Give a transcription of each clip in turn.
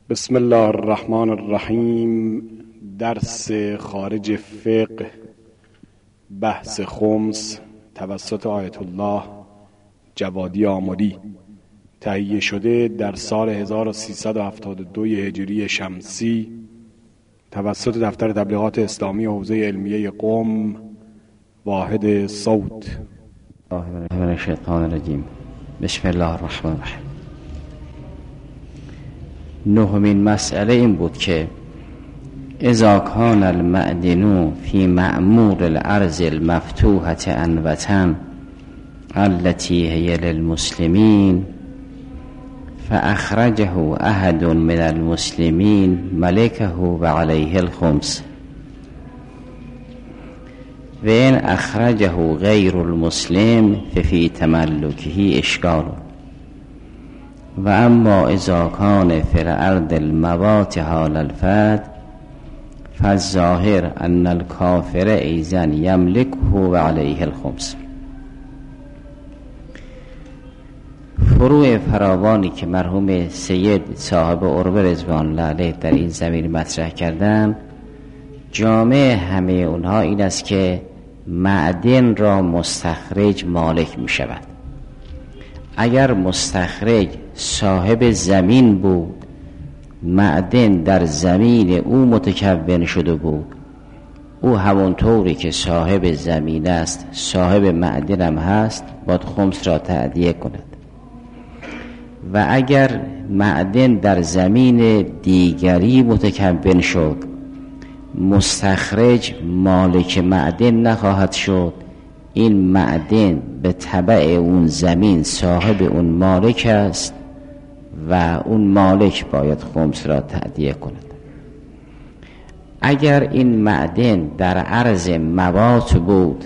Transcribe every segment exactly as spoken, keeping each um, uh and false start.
بسم الله الرحمن الرحیم. درس خارج فقه، بحث خمس توسط آیت الله جوادی آملی، تهیه شده در سال هزار و سیصد و هفتاد و دو هجری شمسی توسط دفتر تبلیغات اسلامی حوزه علمیه قم، واحد صوت. من الشیطان الرجیم. بسم الله الرحمن الرحیم. نهمین مسئله این بود که اذا کان المعدن فی معمور الارض المفتوحة عنوة التي هي للمسلمین فاخرجه احد من المسلمین ملکه و علیه الخمس و این اخرجه غیر المسلم ففی تملکه اشکال و اما اذا کان فی الارض الموات حال الفت فالظاهر ان الکافر ایضا یملکه و علیه الخمس. فروع فراوانی که مرحوم سید صاحب عربه رضوان الله علیه در این زمین مطرح کردن، جامع همه اونها این است که معدن را مستخرج مالک می شود. اگر مستخرج صاحب زمین بود، معدن در زمین او متکون شده بود، او همونطوری که صاحب زمین است صاحب معدن هم هست، باید خمس را تأدیه کند. و اگر معدن در زمین دیگری متکون شد، مستخرج مالک معدن نخواهد شد، این معدن به تبع اون زمین صاحب اون مالک است و اون مالک باید خمس را تأدیه کند. اگر این معدن در عرض موات بود،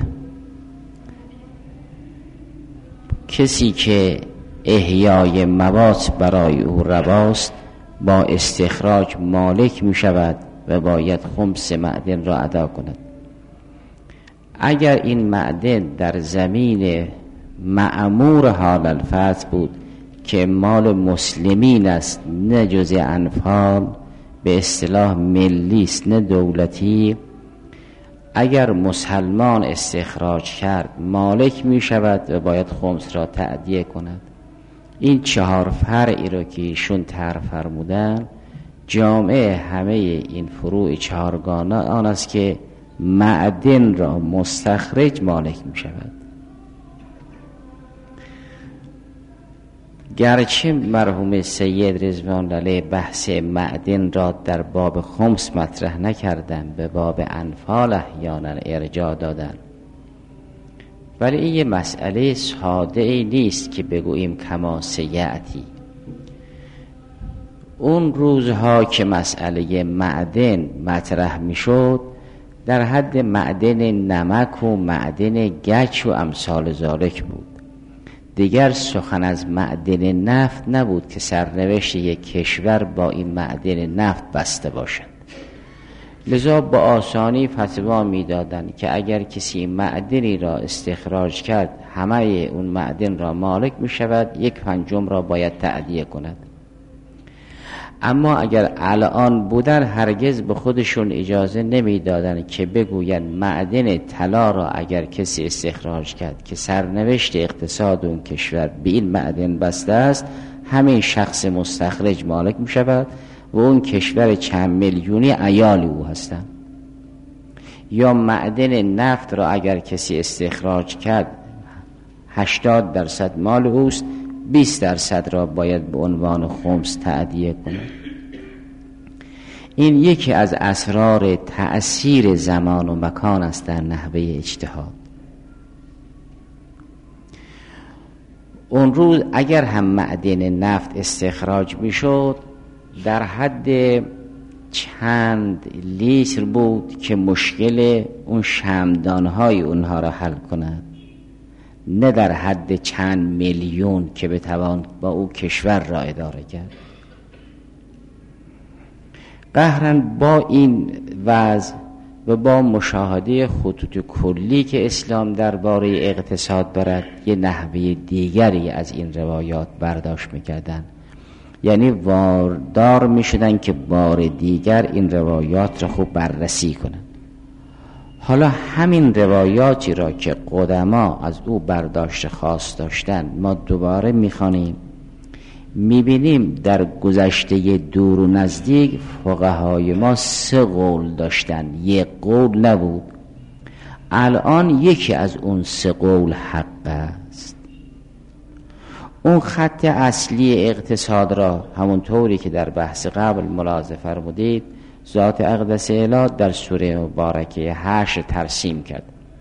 کسی که احیای موات برای او رواست با استخراج مالک می شود و باید خمس معدن را ادا کند. اگر این معدن در زمین معمور حال الفتح بود که مال مسلمین است، نه جزء انفال، به اصطلاح ملی است نه دولتی، اگر مسلمان استخراج کرد مالک می شود و باید خمس را تأدیه کند. این چهار فرعی را که ایشون طرح فرمودن، جامعه همه این فروع چهارگانه آن است که معدن را مستخرج مالک می شود. گرچه مرحوم سید رضوان الله علیه بحث معدن را در باب خمس مطرح نکردن، به باب انفال احیانا ارجاع دادن، ولی این یه مسئله ساده ای نیست که بگوییم کما سیأتی. اون روزها که مسئله معدن مطرح می شد، در حد معدن نمک و معدن گچ و امثال ذالک بود. دیگر سخن از معدن نفت نبود که سرنوشت یک کشور با این معدن نفت بسته باشد. لذا با آسانی فتوا می دادن که اگر کسی معدنی را استخراج کرد، همه اون معدن را مالک می شود، یک پنجم را باید تأدیه کند. اما اگر الان بودن، هرگز به خودشون اجازه نمی دادن که بگوین معدن طلا را اگر کسی استخراج کرد که سرنوشت اقتصاد اون کشور به این معدن بسته است، همین شخص مستخرج مالک می شود و اون کشور چند میلیونی عیال او هستند. یا معدن نفت را اگر کسی استخراج کرد، هشتاد درصد مال اوست، بیست درصد را باید به عنوان خمس تأدیه کند. این یکی از اسرار تأثیر زمان و مکان است در نحوه اجتهاد. اون روز اگر هم معدن نفت استخراج می شد، در حد چند لیتر بود که مشکل اون شمعدان‌های اونها را حل کند، نه در حد چند میلیون که بتوان با او کشور را اداره کرد. قهراً با این وضع و با مشاهده خطوط کلی که اسلام درباره اقتصاد دارد، یه نحوه دیگری از این روایات برداشت می‌کردند یعنی واردار می شدن که بار دیگر این روایات را خوب بررسی کنند. حالا همین روایاتی را که قدما از او برداشت خاص داشتن ما دوباره می خوانیم، می بینیم در گذشته دور و نزدیک فقهای ما سه قول داشتن، یک قول نبود. الان یکی از اون سه قول حق است. اون خط اصلی اقتصاد را همونطوری که در بحث قبل ملاحظه فرمودید ذات اقدس اله در سوره مبارکه حشر ترسیم کرد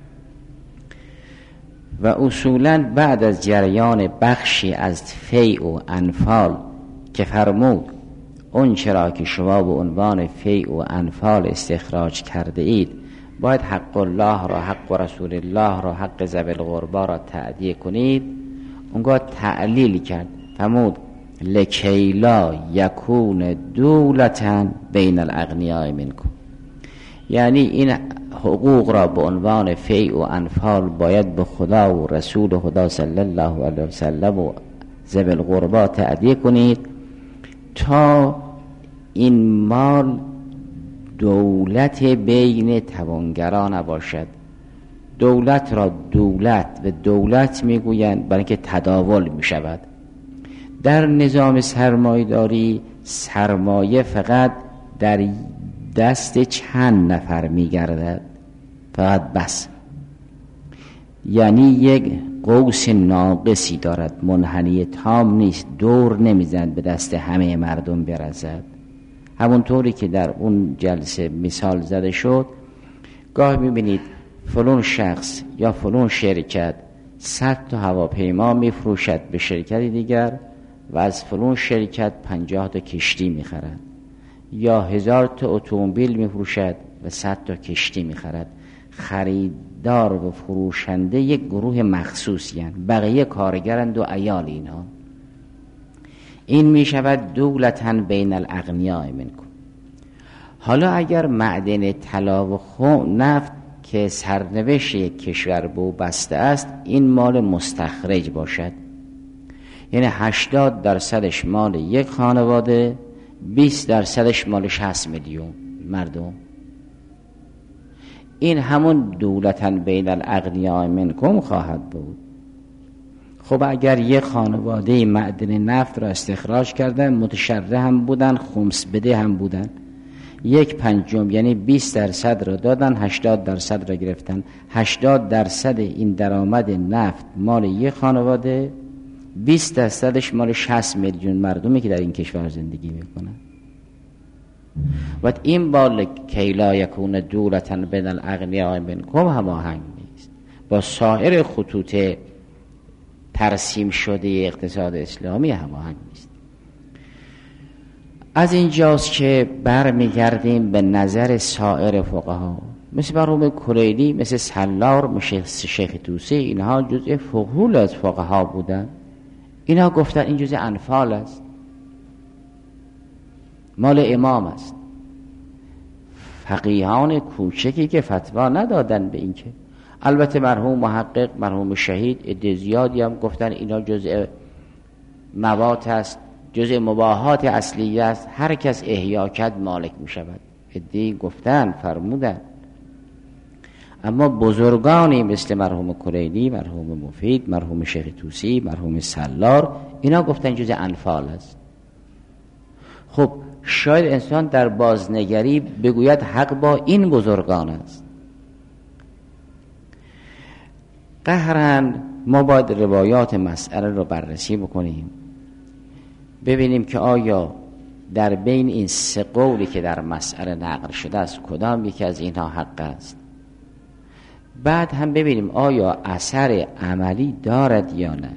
و اصولا بعد از جریان بخشی از فیء و انفال که فرمود اون چرا که شما به عنوان فیء و انفال استخراج کرده اید باید حق الله را، حق رسول الله را، حق ذوی القربی را تأدیه کنید، اونگاه تعلیل کرد فرمود لکی لا یکون دولتن بین الاغنیاء منکم، یعنی این حقوق را به عنوان فیء و انفال باید به خدا و رسول خدا صلی الله علیه وسلم و ذوی القربی تأدیه کنید تا این مال دولت بین توانگران نباشد. دولت را دولت و دولت میگویند برای که تداول میشود. در نظام سرمایه‌داری سرمایه فقط در دست چند نفر میگردد، فقط بس، یعنی یک قوس ناقصی دارد، منحنی تام نیست، دور نمیزند به دست همه مردم برسد. همونطوری که در اون جلسه مثال زده شد، گاه میبینید فلان شخص یا فلان شرکت صد تا هواپیما میفروشد به شرکت دیگر و از فلان شرکت پنجاه تا کشتی میخرد، یا هزار تا اتومبیل میفروشد و صد تا کشتی میخرد. خریدار و فروشنده یک گروه مخصوصی هستند، بقیه کارگرند و عیال اینها. این میشود دولتن بین الاغنیاء منکم. حالا اگر معدن طلا و خون نفت که سرنوشت یک کشور به او بسته است این مال مستخرج باشد، یعنی هشتاد درصدش مال یک خانواده، بیست درصدش مال شصت میلیون مردم، این همون دولتن بین الاغنیاء منکم خواهد بود. خب اگر یک خانواده معدن نفت را استخراج کردن، متشرع هم بودن، خمس بده هم بودن، یک پنجم یعنی بیست درصد را دادن، هشتاد درصد را گرفتن. هشتاد درصد این درآمد نفت مال یک خانواده، بیست درصدش مال شصت میلیون مردمی که در این کشور زندگی میکنن. و این با کی لا یکون دولتن بین الاغنیاء منکم هماهنگ نیست، با سایر خطوط ترسیم شده اقتصاد اسلامی هماهنگ نیست. از اینجاست که برمیگردیم به نظر سایر فقها مثل مرحوم کلیلی، مثل سلار، مثل شیخ توسی، اینها جزء فقهول از فقها بودن. اینها گفتن این جزء انفال است، مال امام است. فقیهان کوچکی که فتوا ندادن به این که، البته مرحوم محقق، مرحوم شهید، عده زیادی هم گفتن اینا جزء موات است، جزء مباحات اصلی است، هر کس احیا کرد مالک می شود. عده گفتن فرمودن، اما بزرگانی مثل مرحوم کلیلی، مرحوم مفید، مرحوم شیخ توسی، مرحوم سلار، اینا گفتن جزء انفال است. خب شاید انسان در بازنگری بگوید حق با این بزرگان است. قهرن ما باید روایات مسئله رو بررسی بکنیم، ببینیم که آیا در بین این سه قولی که در مسئله نقل شده است کدام یکی از اینها حق است. بعد هم ببینیم آیا اثر عملی دارد یا نه.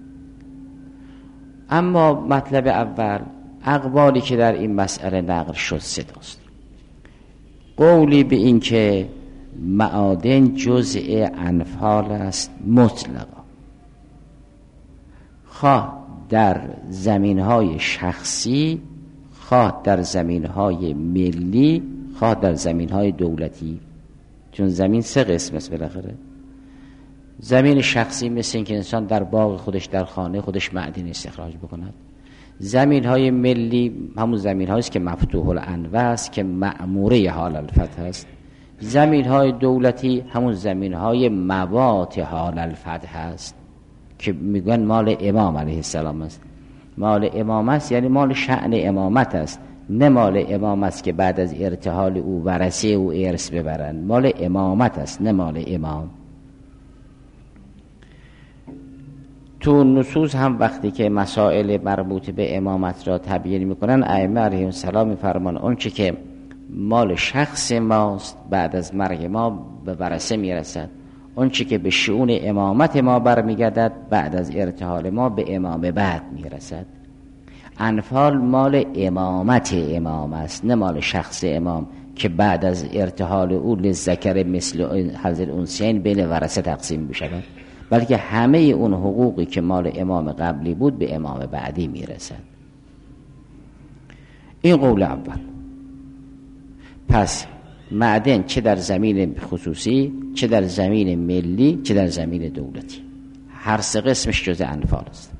اما مطلب اول، اقوالی که در این مسئله نقل شد سه تاست. قولی به این که معادن جزء انفال است مطلقا، خواه در زمینهای شخصی، خواه در زمینهای ملی، خواه در زمینهای دولتی. چون زمین سه قسم است بالاخره. زمین شخصی مثل این که انسان در باغ خودش، در خانه خودش معدن استخراج بکند. زمین های ملی همون زمین هاییست که مفتوح الانواع است که مأموره حال الفتح است. زمین های دولتی همون زمین های موات حال الفتح است که میگن مال امام علیه السلام است. مال امام است یعنی مال شأن امامت است، نه مال امام است که بعد از ارتحال او ورثه او ارث ببرند. مال امامت است نه مال امام. تو نصوص هم وقتی که مسائل مربوط به امامت را تبیین میکنن، ائمه علیهم السلام میفرمان اون چه که مال شخص ماست بعد از مرگ ما به ورثه میرسد، اون چه که به شؤون امامت ما برمیگردد بعد از ارتحال ما به امام بعد میرسد. انفال مال امامت امام است نه مال شخص امام که بعد از ارتحال او للذکر مثل حظ الانثیین بین ورثه تقسیم بشود، بلکه همه اون حقوقی که مال امام قبلی بود به امام بعدی میرسد. این قول اول. پس معدن چه در زمین خصوصی، چه در زمین ملی، چه در زمین دولتی، هر سه قسمش جزء انفال است.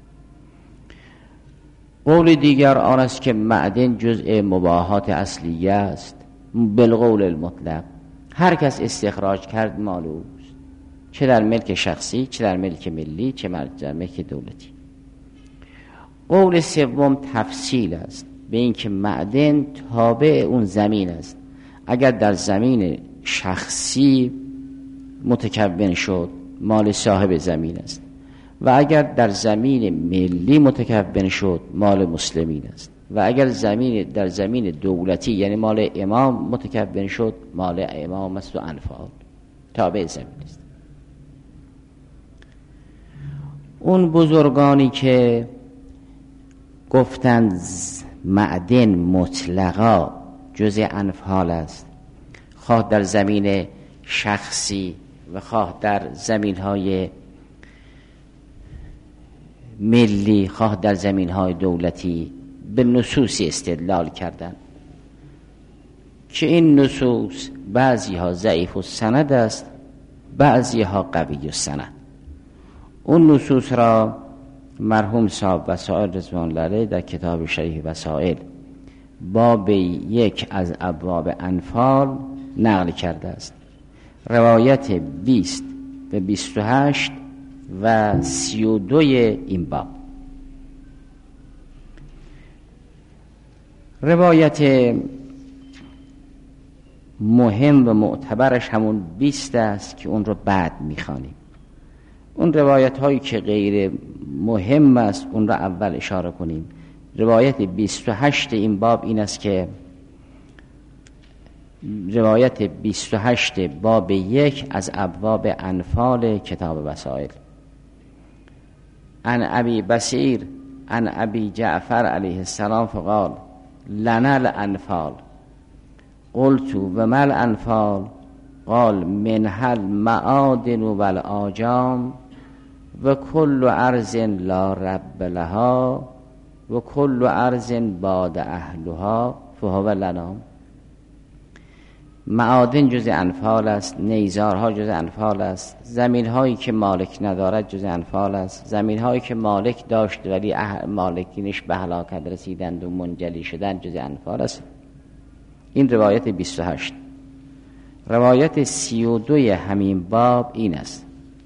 قول دیگر آن است که معدن جزء مباحات اصلیه است بالقول المطلق، هر کس استخراج کرد مال اوست، چه در ملک شخصی، چه در ملک ملی، چه در ملک دولتی. قول سوم تفصیل است، به این که معدن تابع اون زمین است. اگر در زمین شخصی متکون شد مال صاحب زمین است و اگر در زمین ملی متکون شد مال مسلمین است و اگر زمین در زمین دولتی یعنی مال امام متکون شد مال امام است و انفال تابع زمین است. اون بزرگانی که گفتند معدن مطلقا جزء انفال است، خواه در زمین شخصی و خواه در زمین‌های ملی، خواه در زمین‌های دولتی، به نصوصی استدلال کردند که این نصوص بعضی ها ضعیف السند است، بعضی ها قوی السند. اون نصوص را مرحوم صاحب وسائل رضوان الله علیه در کتاب شریح وسائل باب یک از ابواب انفال نقل کرده است. روایت بیست و بیست و هشت و سی و دوی این باب. روایت مهم و معتبرش همون بیست است که اون رو بعد میخوانیم. اون روایت هایی که غیر مهم است اون رو اول اشاره کنیم. روایت بیست و هشت این باب این است که روایت بیست و هشت باب یک از ابواب انفال کتاب وسائل. عن ابی بصیر عن ابی جعفر علیه السلام فقال لنا الانفال قلت و ما الانفال قال منها المعادن والآجام و کل ارض لا رب لها و کل ارض باد اهلها فهو لنا. معادن جز انفال است، نیزارها جز انفال است، زمین هایی که مالک ندارد جز انفال است، زمین هایی که مالک داشت ولی مالکینش به هلاکت رسیدند و منجلی شدند جز انفال است. این روایت بیست و هشت. روایت سی و دوی همین باب این است: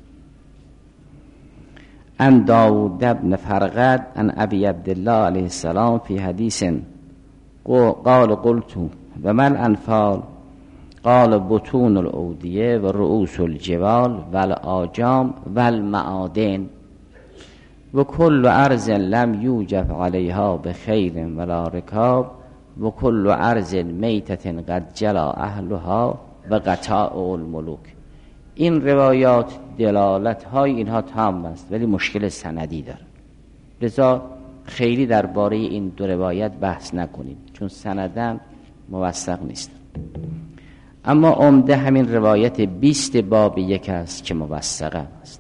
ان داود بن فرقد ان ابی عبدالله علیه السلام فی حدیث قال قلت و ما الانفال قال بطون الاودیه و رؤوس الجبال و الآجام و المعادن و کل ارض لم یوجب علیها بخیل ولا رکاب و کل ارض میتت قد جلا اهلها و قطاع الملوک. این روایات دلالت های اینها تام است ولی مشکل سندی داره، لذا خیلی درباره این دو روایت بحث نکنیم چون سندن موثق نیست. اما عمده همین روایت بیست باب یک است که موثق است.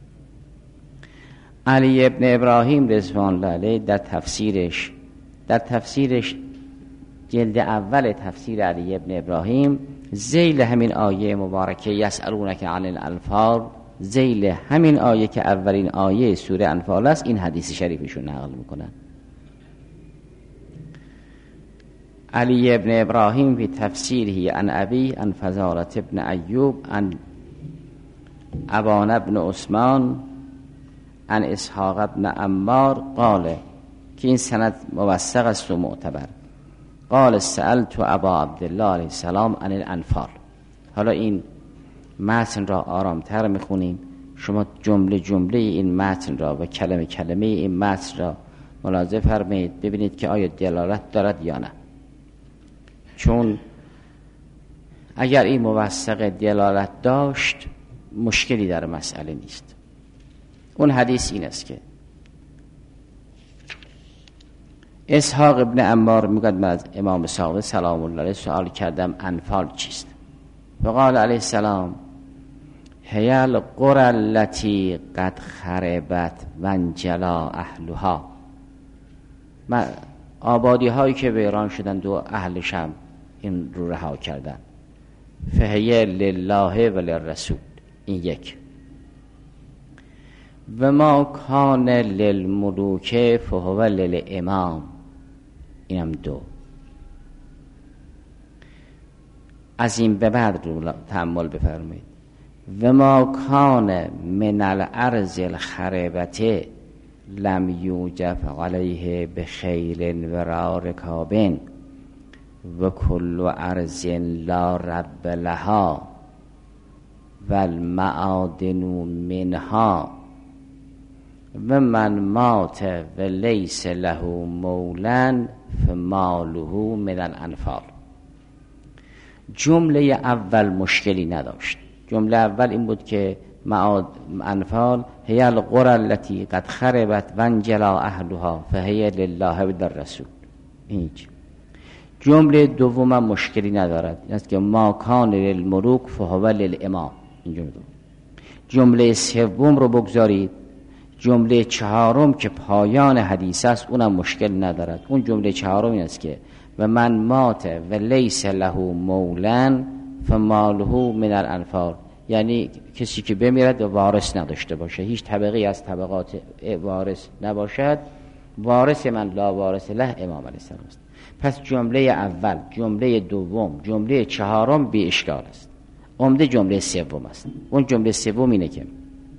علی ابن ابراهیم رضوان الله علیه در تفسیرش در تفسیرش جلد اول تفسیر علی ابن ابراهیم ذیل همین آیه مبارکه یسألونک عن الانفال، ذیل همین آیه که اولین آیه سوره انفال است، این حدیث شریفشون نقل میکنن. علی ابن ابراهیم فی تفسیره عن ابی عن فضالة ابن ایوب عن ابان ابن عثمان عن اسحاق ابن عمار قال، که این سند موثق است و معتبر. قال سألت ابا عبدالله علیه السلام عن الانفال. حالا این متن را آرامتر میخونیم، شما جمله جمله این متن را و کلمه کلمه این متن را ملاحظه فرمایید، ببینید که آیا دلالت دارد یا نه. چون اگر این موثق دلالت داشت مشکلی در مسئله نیست. اون حدیث این است که اسحاق ابن عمار میگوید من از امام صادق سلام الله علیه سوال کردم انفال چیست؟ فقال علیه السلام هی القرى التي قد خربت و انجلا اهلها. آبادی هایی که ویران شدند و اهلش هم این رو رها کردن. فهی لله و للرسول. این یک. و ما کان للملوک فهو للامام. اینم دو. از این به بعد رو تأمل بفرمایید. و ما کان من الارض الخربته لم یوجف علیه بخیل و رکابن و کل ارض لا رب لها و المعادن منها و من مات و لیس له مولا فماله من الانفال. جمله اول مشکلی نداشت. جمله اول این بود که معاد انفال هی القرى التي قد خربت و انجلا اهلها فهی لله و للرسول. هیچ. جمله دوم مشکلی ندارد، این است که ما کان للملوک فهو للامام. این جمله دوم. جمله سوم رو بگذارید. جمله چهارم که پایان حدیث است اونم مشکل ندارد. اون جمله چهارم این است که و من مات و لیس له مولا فماله من الانفال. یعنی کسی که بمیرد و وارث نداشته باشه، هیچ طبقی از طبقات وارث نباشد، وارث من لا وارث له امام علیه السلام است. پس جمله اول، جمله دوم، جمله چهارم بی اشکال است. عمده جمله سوم است. اون جمله سوم اینه که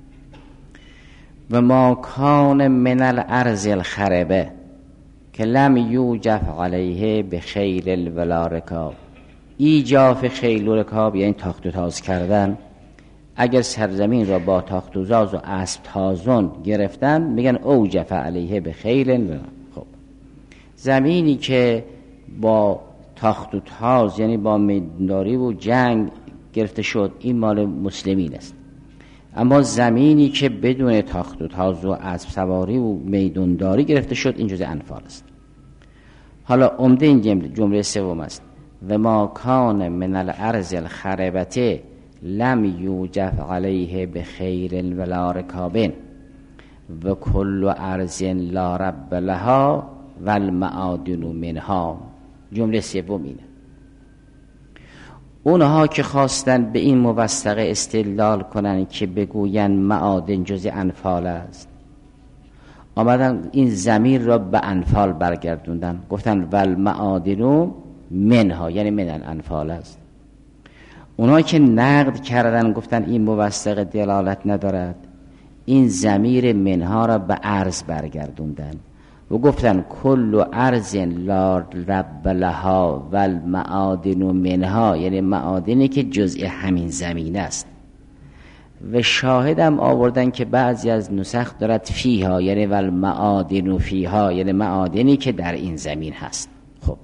و ما کان من الارض الخربه که لم یوجف علیه بخیل ولا رکاب. ایجاف خیل و رکاب یعنی تاخت و تاز کردن. اگر سرزمین را با تاخت و تاز و اسب تازون گرفتن میگن اوجف علیه بخیل ولا. خب زمینی که با تاخت و تاز یعنی با میدانداری و جنگ گرفته شد این مال مسلمین است. اما زمینی که بدون تاخت و تاز و اسب سواری و میدانداری گرفته شد این جزء انفال است. حالا عمده این جمله جمله سوم است و ما کان من الارض الخربته لم یوجف علیه بخیر ولا رکابن و کل ارض لا رب لها و المعادن منها. جمله سوم اینه. اونها که خواستن به این موثقه استدلال کنن که بگوین معادن جزء انفال است، آمدن این ضمیر را به انفال برگردوندن، گفتن ول معادن منها یعنی من الانفال است. اونها که نقد کردن گفتن این موثقه دلالت ندارد، این ضمیر منها را به ارض برگردوندن و گفتن کل ارض لا رب لها و المعادن منها یعنی معادنی که جزء همین زمین است. و شاهدم آوردن که بعضی از نسخ دارد فیها یعنی و المعادن فیها یعنی معادنی که در این زمین هست. خب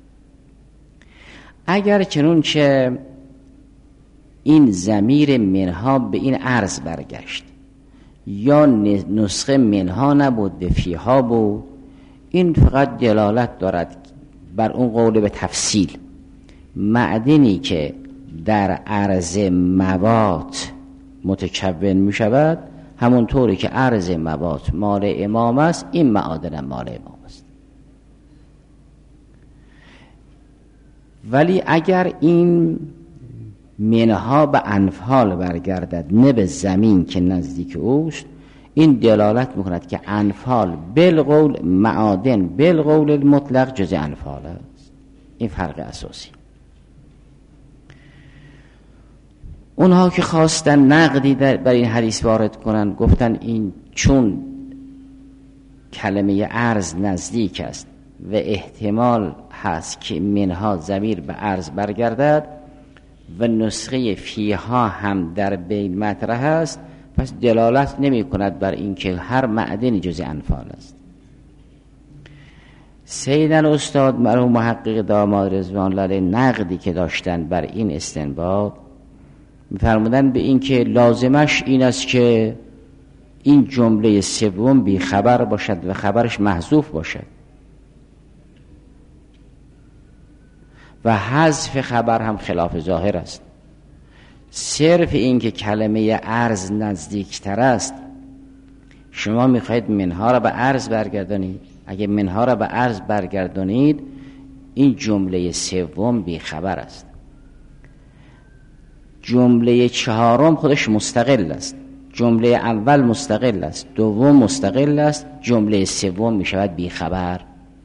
اگر چنانچه این ضمیر منها به این ارض برگشت یا نسخه منها نبود به فیها بود، این فقط دلالت دارد بر اون قول به تفصیل. معدنی که در عرض موات متکون می شود همونطوری که عرض موات مال امام است این معادن مال امام است. ولی اگر این منها به انفال برگردد نه به زمین که نزدیک اوست، این دلالت میکند که انفال بالقول معادن بالقول المطلق جزء انفال است. این فرق اساسی. اونها که خواستن نقدی بر این حدیث وارد کنن، گفتن این چون کلمه ارز نزدیک است و احتمال هست که منها ضمیر به ارز برگردد و نسخه فیها هم در بین مطرح است، پس دلالت نمی کند بر اینکه هر معدن جز انفال است. سیدن استاد مرحوم محقق داماد رضوان الله علیه نقدی که داشتن بر این استنباط می‌فرمودن به این که لازمش این است که این جمله سوم بی خبر باشد و خبرش محذوف باشد و حذف خبر هم خلاف ظاهر است. صرف این که کلمه ارز نزدیکتر است، شما میخواهید منها را به ارز برگردانید، اگه منها را به ارز برگردانید این جمله سوم بی خبر است. جمله چهارم خودش مستقل است، جمله اول مستقل است، دوم مستقل است، جمله سوم می شود بی خبر.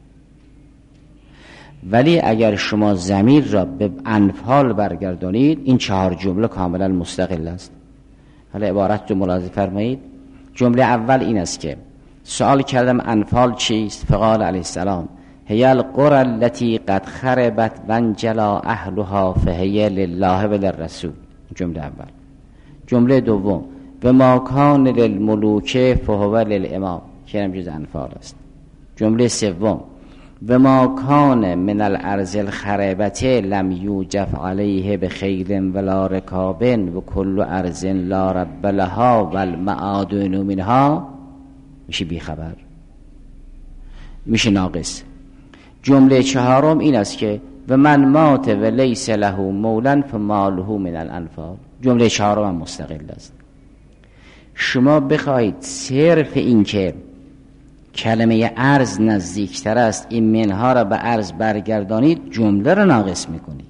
ولی اگر شما ضمیر را به انفال برگردانید این چهار جمله کاملا مستقل است. حالا عبارت رو ملاحظه فرمایید. جمله اول این است که سوال کردم انفال چیست؟ فقال علیه السلام هی القرى التي قد خربت وانجلا اهلها فهی لله و للرسول. جمله اول. جمله دوم و ما کان للملوک فهو للامام، که هم جز انفال است. جمله سوم و ما کان من الارض الخربت لم یوجف علیه بخیل ولا رکاب و کل ارض لا رب لها و المعادن منها، میشه بی خبر، میشه ناقص. جمله چهارم این است که و من مات و لیس له مولا فماله من الانفال. جمله چهارم هم مستقل است. شما بخواید صرف این که کلمه ارز نزدیکتر است این منها را به ارز برگردانید، جمله را ناقص میکنید.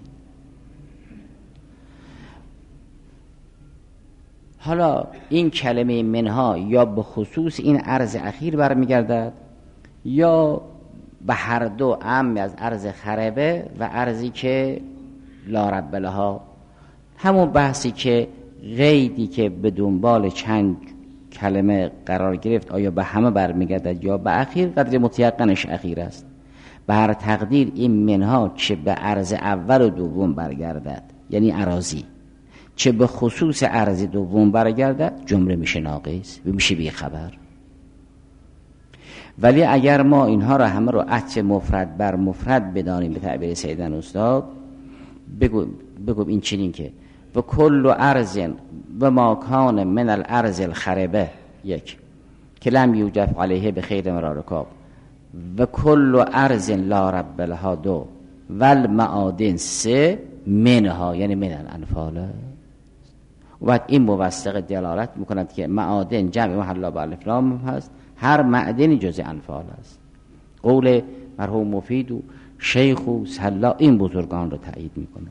حالا این کلمه منها یا به خصوص این ارز اخیر برمیگردد یا به هر دو، عام از ارز خربه و ارزی که لا رب لها. همون بحثی که قیدی که به دنبال چند کلمه قرار گرفت آیا به همه برمیگردد یا به اخیر، قدر متیقنش اخیر است. به هر تقدیر این منها چه به ارز اول و دوم برگردد یعنی اراضی، چه به خصوص ارز دوم برگردد، جمله میشه ناقص و میشه بی خبر. ولی اگر ما اینها را همه رو عطف مفرد بر مفرد بدانیم به تعبیر سیدن استاد، بگو بگو این چنین که و کل ارض و ما کان من الارض الخربه یک که لم یوجف علیه بخیر ولا رکاب و کل ارض لا رب لها دو و المعادن سه منها یعنی من الانفال. و بعد این موثق دلالت میکند که معادن جمع محلا با الف لام هست، هر معدنی جز انفال است. قول مرحوم مفید و شیخ و سلا این بزرگان رو تایید میکنند.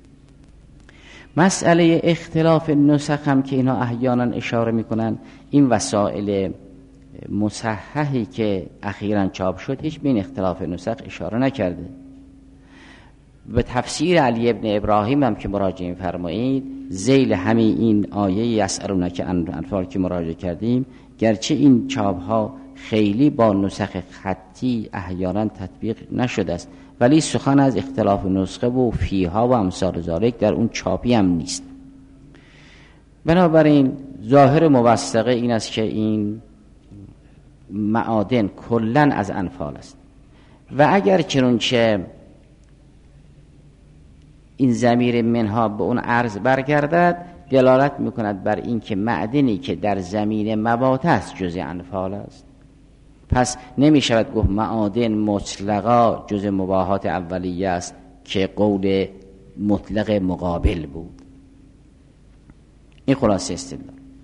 مسئله اختلاف نسخ هم که اینا احیانا اشاره میکنن، این وسائل مصححی که اخیراً چاپ شد هیچ به این اختلاف نسخ اشاره نکرده. به تفسیر علی ابن ابراهیم هم که مراجعه فرمایید، ذیل همین این آیه یسألونک عن الانفال که مراجعه کردیم، گرچه این چاپ ها خیلی با نسخ خطی احیانا تطبیق نشده است، ولی سخن از اختلاف نسخه و فیها و امثال ذالک در اون چاپی هم نیست. بنابراین ظاهر موثقه این است که این معادن کلن از انفال است و اگر چنانچه این ضمیر منها به اون عرض برگردد، دلالت میکند بر این که معدنی که در زمین مبات است جز انفال است. پس نمی شود گفت معادن مطلقا جز مباحات اولیه است که قول مطلق مقابل بود. این خلاصه استدلال.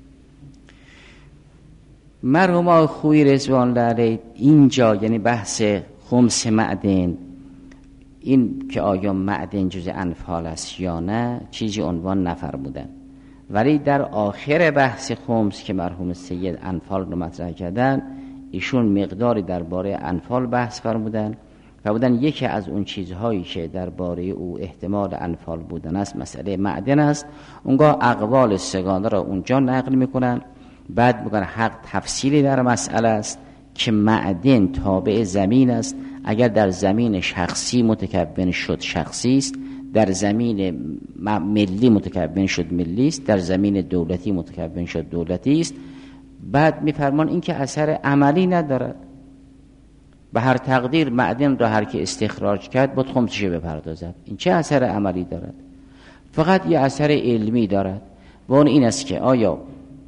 مرحوم آقای خویی رضوان الله علیه اینجا یعنی بحث خمس معدن، این که آیا معدن جز انفال است یا نه چیزی عنوان نفرمودن، ولی در آخر بحث خمس که مرحوم سید انفال رو مطرح کردن، ایشون مقداری درباره انفال بحث فرمودن فرمودن یکی از اون چیزهایی که درباره او احتمال انفال بودن است مسئله معدن است. اونگاه اقوال سگانه را اونجا نقل میکنن، بعد میگن حق تفصیلی در مسئله است که معدن تابع زمین است. اگر در زمین شخصی متکون شد شخصی است، در زمین ملی متکون شد ملی است، در زمین دولتی متکون شد دولتی است. بعد میفرمان این که اثر عملی ندارد، به هر تقدیر معدن را هر که استخراج کرد باید خمسش بپردازد. این چه اثر عملی دارد؟ فقط یه اثر علمی دارد و اون این است که آیا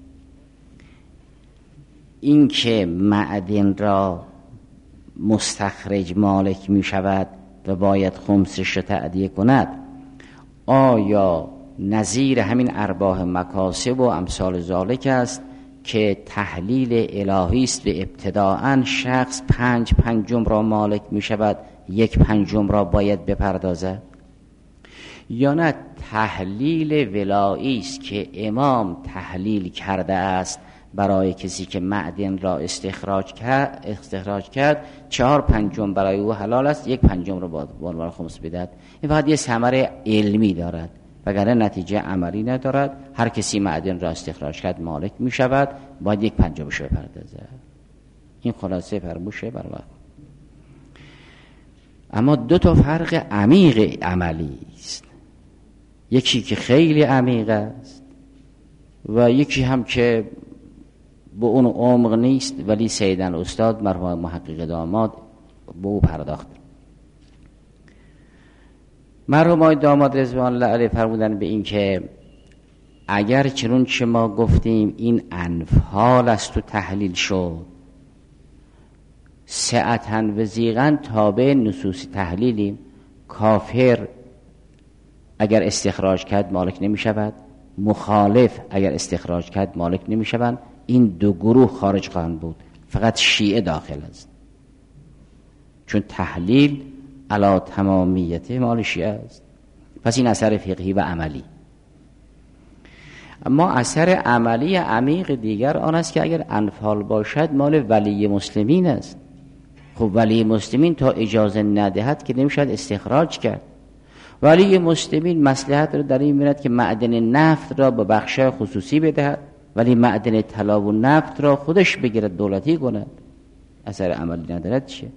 این که معدن را مستخرج مالک می شود و باید خمسش را تأدیه کند، آیا نظیر همین ارباح مکاسب و امثال ذالک است که تحلیل الهی است و ابتداءً شخص پنج پنجم را مالک می شود، یک پنجم را باید بپردازد؟ یا نه تحلیل ولایی است که امام تحلیل کرده است برای کسی که معدن را استخراج کرد استخراج کرد چهار پنجم برای او حلال است، یک پنجم را باید بر خمس بدهد. این فقط یه ثمره علمی دارد وگرنه نتیجه عملی ندارد. هر کسی معدن را استخراج کرد مالک می شود، باید یک پنجمش بپردازد. این خلاصه فرموشه بر وقت. اما دو تا فرق عمیق عملی است، یکی که خیلی عمیق است و یکی هم که به اون عمق نیست، ولی سیدن استاد مرحوم محقق داماد به او پرداخت. مرحوم آقای داماد رضوان الله علیه فرمودن به این که اگر چنون که ما گفتیم این انفال است و تحلیل شد، سعتاً و ضیقاً تابع نصوص تحلیلیم. کافر اگر استخراج کرد مالک نمی شود، مخالف اگر استخراج کرد مالک نمی شود. این دو گروه خارج خواهند بود، فقط شیعه داخل است، چون تحلیل علی تمامیت مال شیعه است. پس این اثر فقهی و عملی. اما اثر عملی عمیق دیگر آن است که اگر انفال باشد مال ولی مسلمین است. خب ولی مسلمین تا اجازه ندهد که نمیشد استخراج کرد. ولی مسلمین مصلحت رو در این می‌بیند که معدن نفت را به بخش خصوصی بدهد، ولی معدن طلا و نفت را خودش بگیرد دولتی کند. اثر عملی ندارد چیه؟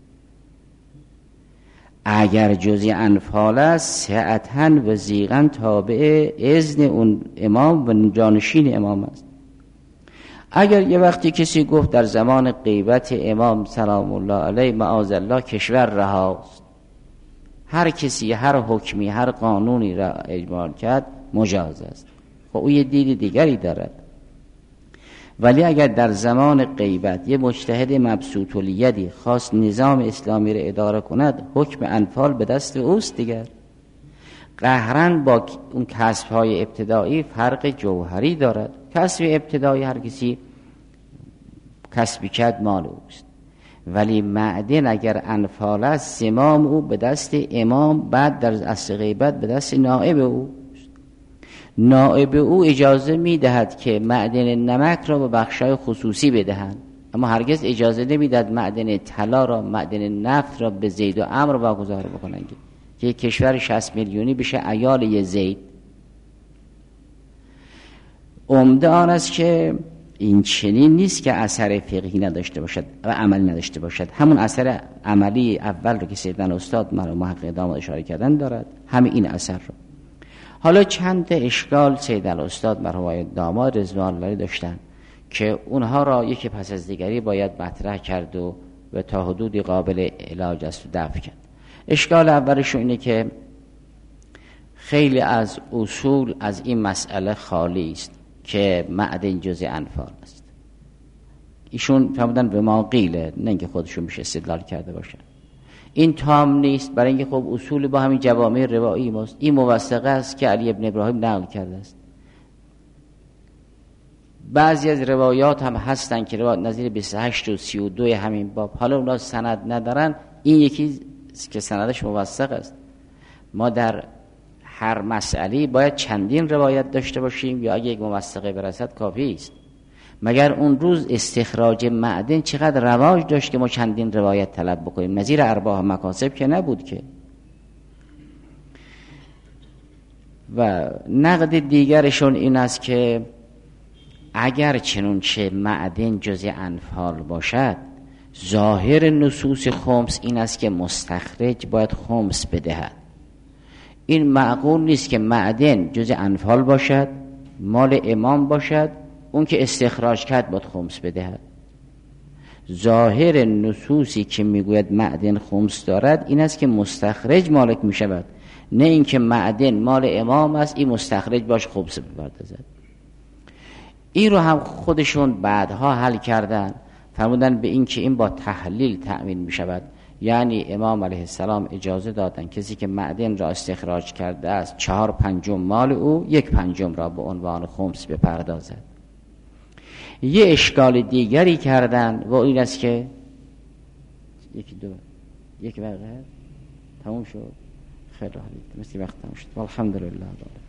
اگر جزی انفال است سعتاً و ضیقاً تابع اذن اون امام و جانشین امام است. اگر یه وقتی کسی گفت در زمان غیبت امام سلام الله علیه معاذ الله کشور رهاست، هر کسی هر حکمی هر قانونی را اجمال کرد مجاز است، خب او یه دید دیگری دارد. ولی اگر در زمان غیبت یه مجتهد مبسوط الیدی خواست نظام اسلامی را اداره کند، حکم انفال به دست اوست دیگر. قهرن با اون کسب‌های ابتدایی فرق جوهری دارد. کسب ابتدایی هر کسی کسبی کرد مال اوست، ولی معدن اگر انفال است زمام او به دست امام، بعد در اصل غیبت به دست نائب او. نائب او اجازه میدهد که معدن نمک را به بخشای خصوصی بدهند، اما هرگز اجازه نمیدهد معدن طلا را معدن نفت را به زید و عمرو واگذار بکنند که یک کشور شصت میلیونی بشه عیال یه زید. عمده آن است که این چنین نیست که اثر فقهی نداشته باشد و عملی نداشته باشد. همون اثر عملی اول رو که سیدنا استاد مرحوم محقق داماد اشاره کردن دارد، همین این اثر رو. حالا چند اشکال سیدنا استاد مرحوم داماد رضوان الله داشتن که اونها را یکی پس از دیگری باید مطرح کرد و و تا حدودی قابل علاج است و دفع کرد. اشکال اولش اینه که خیلی از اصول از این مسئله خالی است که معدن جزء انفال است. ایشون فرمودن به ما قیله، نه اینکه خودشون میشه استدلال کرده باشن. این تام نیست، برای اینکه خب اصول با همین جوامع روایی ماست. این موثقه است که علی ابن ابراهیم نقل کرده است. بعضی از روایات هم هستن که روایات نظیر بیست و هشت و سی و دو همین باب، حالا اونا سند ندارن، این یکی که سندش موثق است. ما در هر مسئله باید چندین روایت داشته باشیم یا اگه یک موثقه برسد کافی است. مگر اون روز استخراج معدن چقدر رواج داشت که ما چندین روایت طلب بکنیم؟ نظیر ارباح مکاسب که نبود که. و نقد دیگرشون این است که اگر چنونچه معدن جز انفال باشد، ظاهر نصوص خمس این است که مستخرج باید خمس بدهد. این معقول نیست که معدن جز انفال باشد، مال امام باشد، اون که استخراج کرد باید خمس بدهد. ظاهر نصوصی که میگوید معدن خمس دارد این است که مستخرج مالک میشود، نه اینکه معدن مال امام است این مستخرج باش خمس بپردازد. این رو هم خودشون بعدها حل کردن، فرمودن به این که این با تحلیل تأمین می شود. یعنی امام علیه السلام اجازه دادن کسی که معدن را استخراج کرده است چهار پنجم مال او، یک پنجم را به عنوان خمس بپردازد. یه اشکال دیگری کردن و این است که یکی دو یک ورقه تموم شد. خیلی عالی، مثل وقت تموم شد. الحمدلله.